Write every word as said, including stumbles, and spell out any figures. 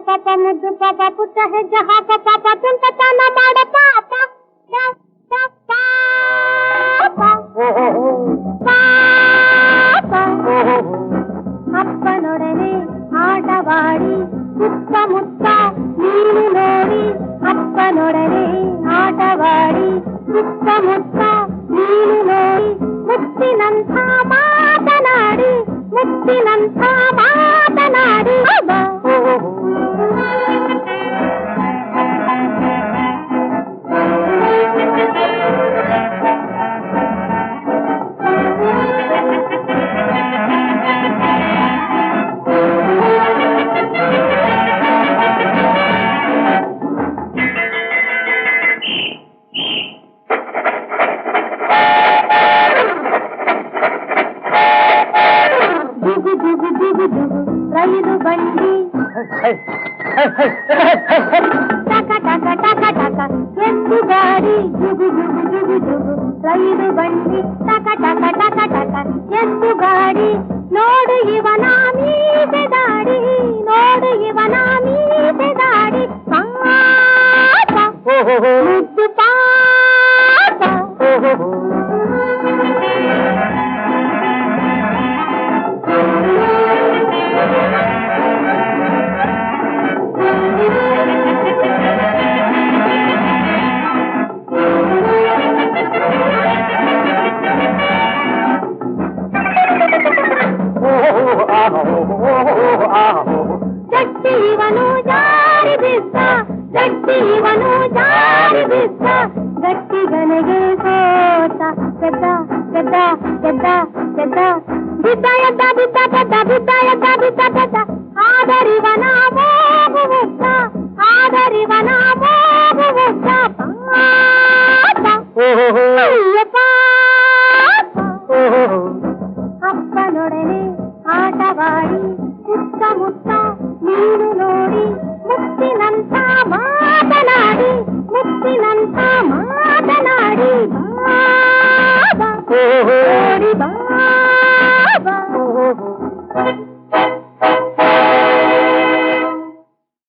ಪಾಪ ಮುದ್ದು ಪಾಪ ಪುಟ್ಟ ಹೆಜ್ಜೆ ಹಾಕ ಪಾಪ ತುಂಟತನ ಮಾಡ ಪಾಪ ಅಪ್ಪನೊಡನೆ ಆಟವಾಡಿ ಸುತ್ತಮುತ್ತ ನೀನು ನೋಡಿ ಅಪ್ಪನೊಡನೆ ಆಟವಾಡಿ ಸುತ್ತಮುತ್ತ ನೀನು ನೋಡಿ ಮುತ್ತಿನಂಥ ಮಾತನಾಡಿ ಮುತ್ತಿನಂಥ ಮಾತನಾಡಿ ರೈಲು ಬಂಡಿ ಟಕ ಟಕ ಟಕ ಟಕ ಎತ್ತು ಗಾಡಿ ಜುಗು ಜುಗು ಜುಗು ಜುಗು ರೈಲು ಬಂಡಿ ಟಕ ಟಕ ಟಕ ಟಕ ಎತ್ತು ಗಾಡಿ ನೋಡು ಇವನ ಮೀಸೆ ದಾಡಿ ನೋಡು ಇವನ ಮೀಸೆ ದಾಡಿ ಪಾಪ ಮುದ್ದು ಪಾಪ ಜಟ್ಟಿವನು ಜಾರಿ ಬಿದ್ದ ಜಟ್ಟಿವನು ಜಾರಿ ಬಿದ್ದ ಗಟ್ಟಿಗನಿಗೆ ಸೋತ ಗೆದ್ದ ಗೆದ್ದ ಗೆದ್ದ ಗೆದ್ದ ಬಿದ್ದ ಎದ್ದ ಬಿದ್ದ ಗೆದ್ದ ಬಿದ್ದ ಎದ್ದ ಬಿದ್ದ ಗೆದ್ದ ಆದರಿವನ ಹೋಗುವುತ್ತ ಆದರಿವನ ಹೋಗುವುತ್ತ ಅಪ್ಪನೊಡನೆ ಆಟವಾಡಿ ಸುತ್ತಮುತ್ತ ನೀನು ನೋಡಿ ಮುತ್ತಿನಂಥ ಮಾತನಾಡಿ ಮುತ್ತಿನಂಥ ಮಾತನಾಡಿ ಬಾಬಾ ಬಾಬಾ